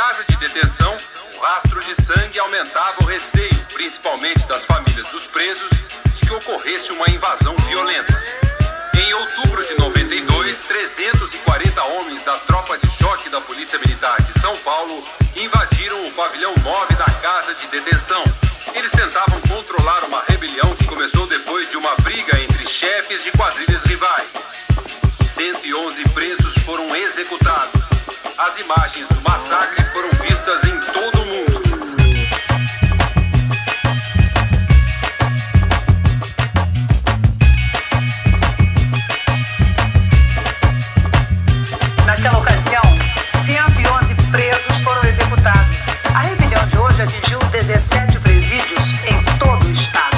casa de detenção, o rastro de sangue aumentava o receio, principalmente das famílias dos presos, de que ocorresse uma invasão violenta. Em outubro de 92, 340 homens da tropa de choque da Polícia Militar de São Paulo invadiram o pavilhão 9 da casa de detenção. Eles tentavam controlar uma rebelião que começou depois de uma briga entre chefes de quadrilhas rivais. 111 presos foram executados. As imagens do massacre foram vistas em todo o mundo. Naquela ocasião, 111 presos foram executados. A rebelião de hoje atingiu 17 presídios em todo o estado.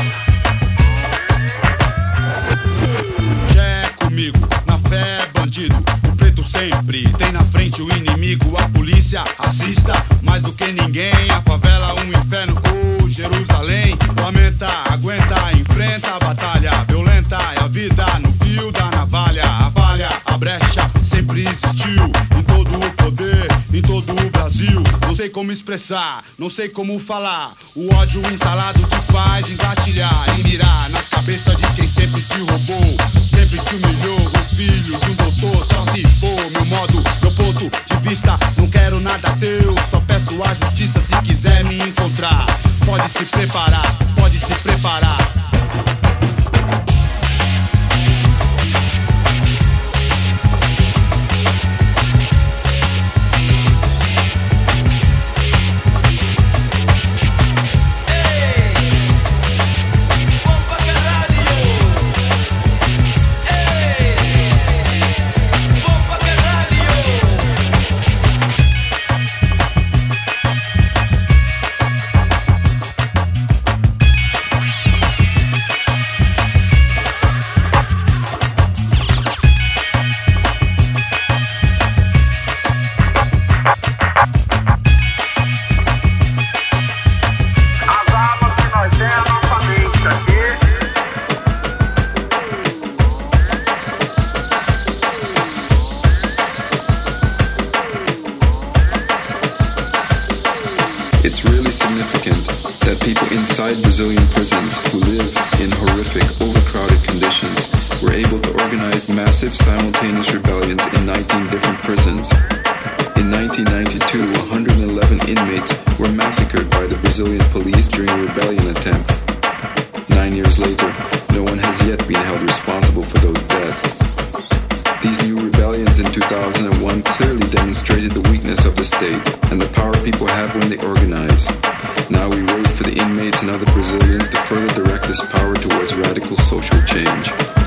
É comigo, na fé, bandido. O preto sempre tem na frente o inimigo. A polícia assista mais do que ninguém. A favela um inferno, oh Jerusalém. Lamenta, aguenta, enfrenta a batalha violenta. É a vida no fio da navalha. A falha, a brecha sempre existiu. Em todo o poder, em todo o Brasil. Não sei como expressar, não sei como falar. O ódio entalado te faz engatilhar e mirar na cabeça de quem sempre te roubou, sempre te humilhou. O filho de um doutor só se for meu modo, meu ponto de vista. Não quero nada teu, só peço a justiça se quiser me encontrar. Pode se preparar, pode se preparar. It's really significant that people inside Brazilian prisons who live in horrific, overcrowded conditions were able to organize massive simultaneous rebellions in 19 different prisons. In 1992, 111 inmates were massacred by the Brazilian police during a rebellion attempt. 9 years later, no one has yet been held responsible for those deaths. These new rebellions in 2001 clearly demonstrated the weakness of the state and the power people have when they organize. Now we wait for the inmates and other Brazilians to further direct this power towards radical social change.